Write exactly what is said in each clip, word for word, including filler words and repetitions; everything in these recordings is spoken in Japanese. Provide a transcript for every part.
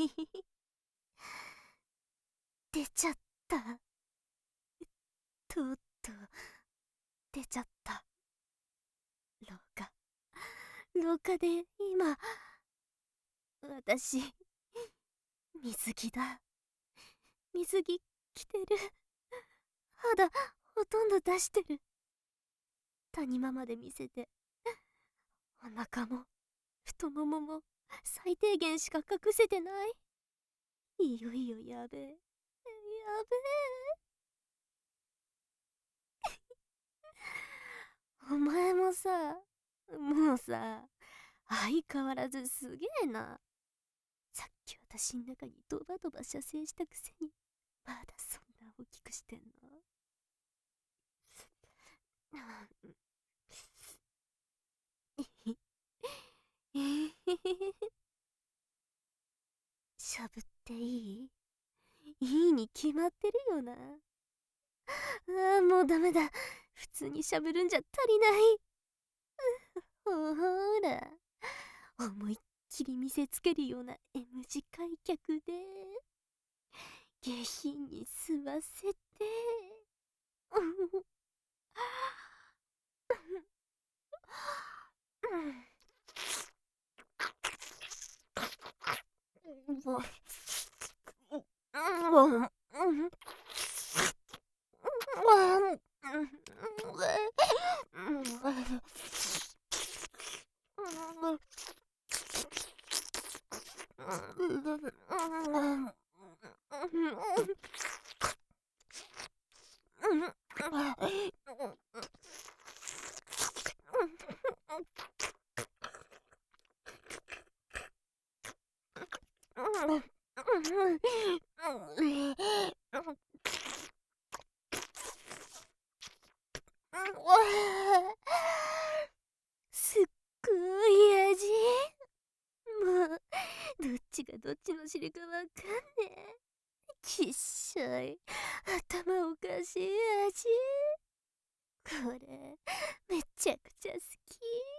出ちゃった。とうとう出ちゃった。廊下廊下で今私水着だ。水着着てる。肌ほとんど出してる。谷間まで見せて、お腹も太ももも最低限しか隠せてない。いよいよやべえ、やべえ。お前もさ、もうさ、相変わらずすげえな。さっき私ん中にドバドバ射精したくせに、まだそんな大きくしてんの？しゃぶっていい？いいに決まってるよな。ああ、もうダメだ。普通にしゃべるんじゃ足りない。ほら、思いっきり見せつけるような エム 字開脚で下品に吸わせてすっごい味。もうどっちがどっちの汁かわかんねえ。きっしょい、頭おかしい味。これめちゃくちゃ好き。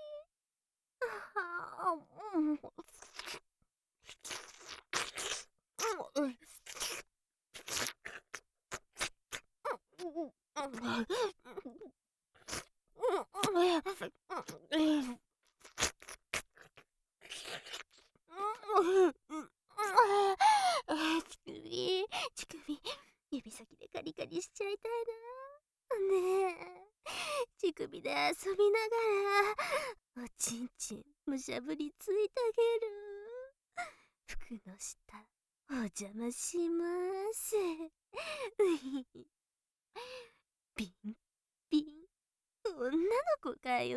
乳首、乳首、指先でカリカリしちゃいたいな。ねえ、乳首で遊びながら、おちんちんむしゃぶりついてあげる。服の下、お邪魔します。ビンビン、女の子かよ。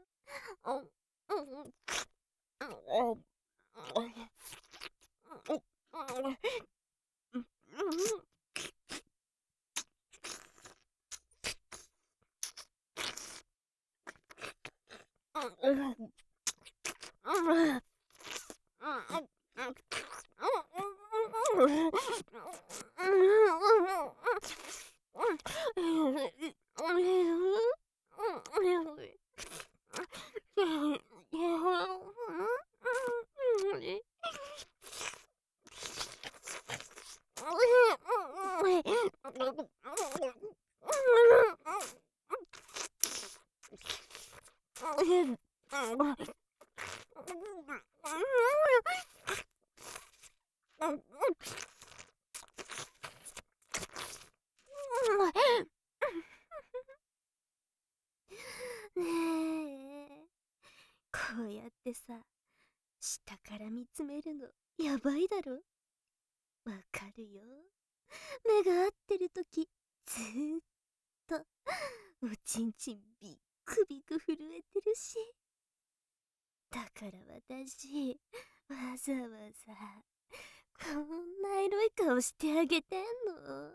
ねえ、こうやってさ、下から見つめるのやばいだろ。わかるよ。目が合ってるときずーっとおちんちんビックビク震えてるし、だから私わざわざこんなエロい顔してあげてんの。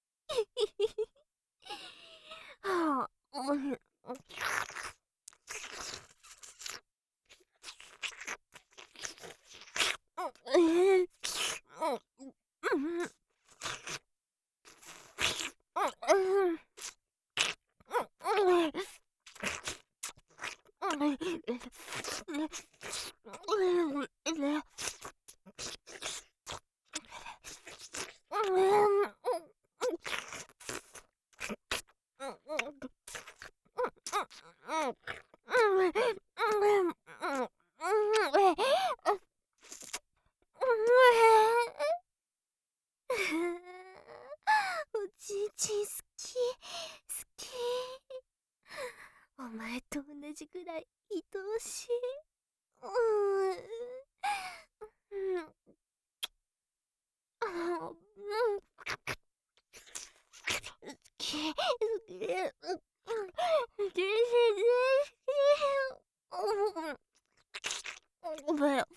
はあ、うん、えー、うん、うん、 き好き。お前と同じぐらい愛おしい。うーん。うん。あー、うん。好き。好き。うん。好き。ごめん。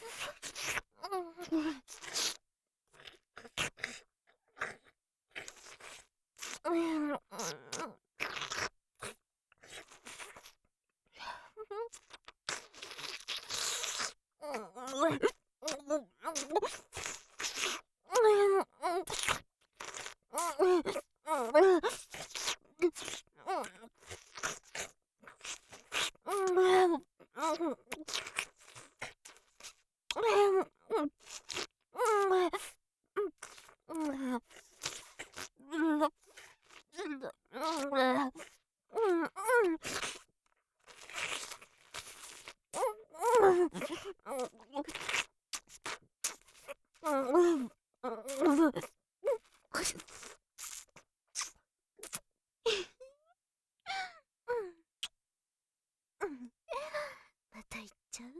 また行っちゃう？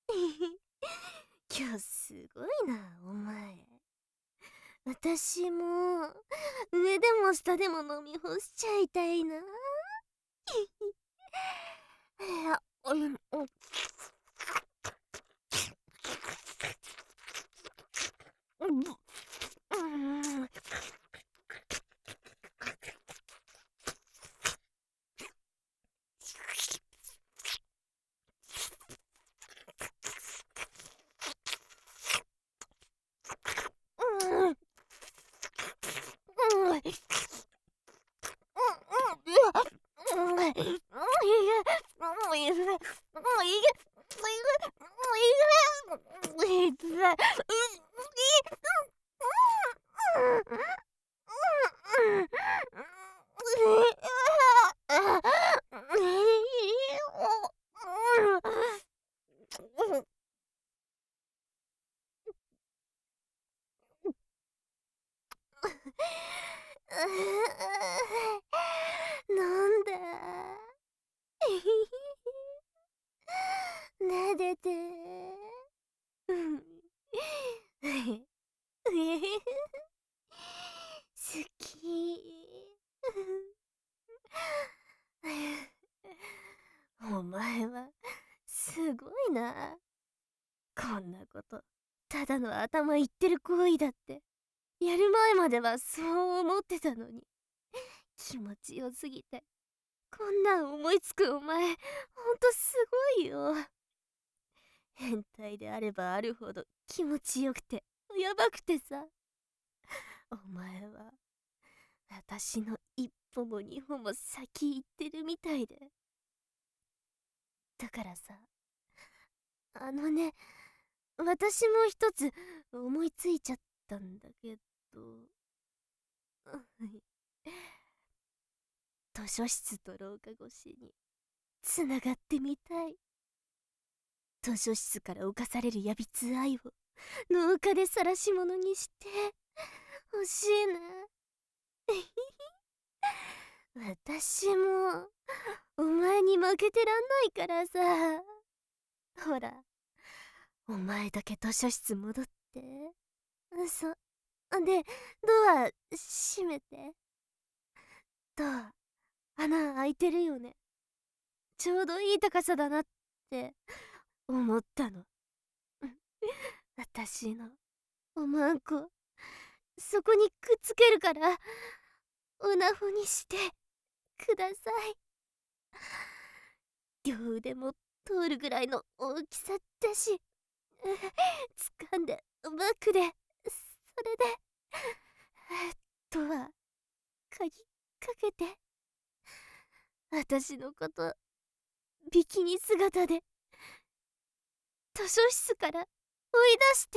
今日すごいな、お前。私も上でも下でも飲み干しちゃいたいな。いや、うん、うん。なんで撫でて。うん好き。お前はすごいな。こんなことただの頭いってる行為だってやる前まではそう思ってたのに、気持ちよすぎてこんなん思いつくお前、ほんとすごいよ。変態であればあるほど気持ちよくてやばくてさ。お前は私の一歩も二歩も先行ってるみたいで。だからさ、あのね、私も一つ思いついちゃったんだけど。図書室と廊下越しにつながってみたい。図書室から侵されるやびつ愛を廊下で晒し者にしてほしいな。私もお前に負けてらんないからさ。ほら、お前だけ図書室戻って。そで、ドア閉めて。ドア穴開いてるよね。ちょうどいい高さだなって思ったの。私のおまんこ、そこにくっつけるからおなほにしてください。両腕も通るぐらいの大きさだし、掴んでバックで、それでドア鍵かけて、私のことビキニ姿で図書室から追い出して。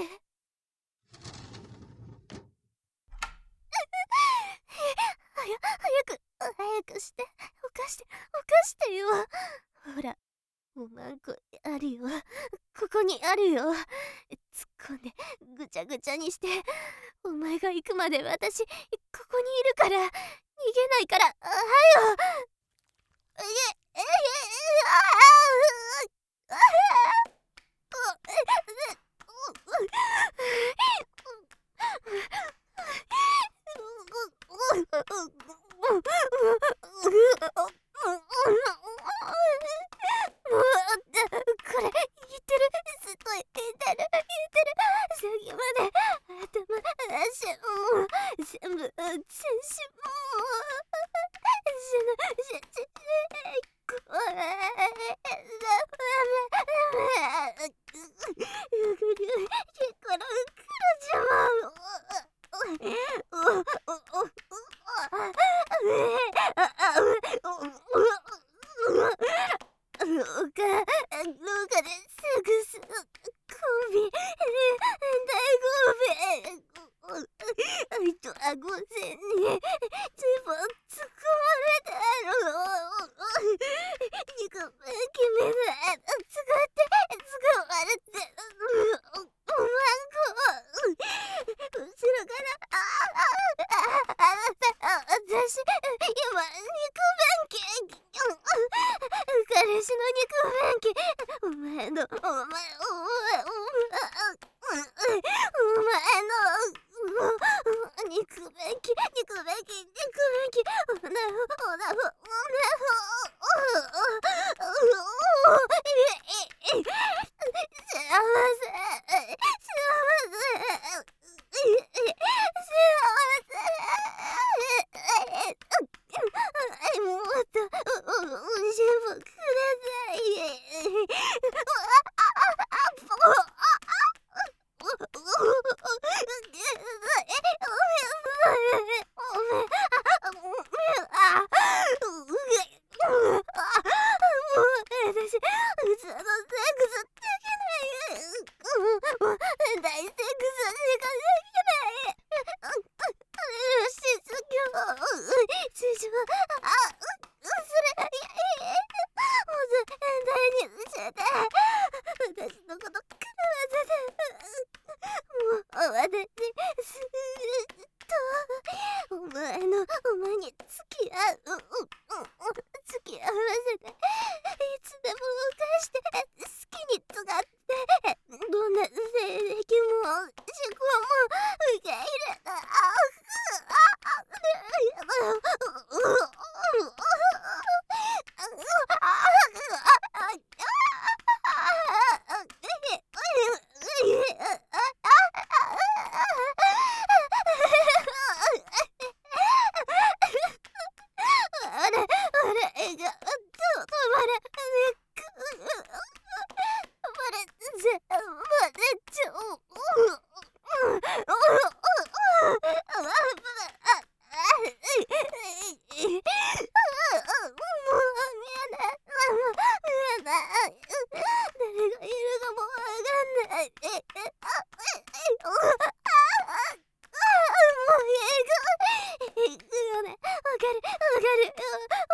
はや早く早くして、起かして起かしてよ。ほら、おまんこあるよ、ここにあるよ。突っ込んでぐちゃぐちゃにして、お前が行くまで私ここにいるから逃げないから、はよ。え、え、え、ああ、ああ、これ、言ってる。ずっと言ってる。言ってる。さっきまで、頭、足、もう、全部、全身、もう、死ぬ、死ぬ、死ぬ、怖い。ダメ、ダメ。うぐりゅう、結構のうくらちまう。廊下、廊下でセックス、交尾、大交尾、あいと顎線にズボン突っ込まれたろ。肉分け目で使って使われて、おまんこ、後ろから、ああ、あなた、私、今、肉弁慶、彼氏の肉弁慶、お前の、お前、お前、お前、お前の、肉弁慶、肉弁慶、肉弁慶、おなふ、おなふ、おなふ、幸せ、幸せ、もっとおいしいもください。私、普通のセックスできない。大セックスしかできない。しつきょう、師匠、あ、それ、いや、もう絶対に教えて。私のこと食わせて。もう、私、すっと、お前の、お前に付き合う、付き合わせて。いつでも動かして好きに使ってどんな性癖も思考も受け入れた。わかる、わかる。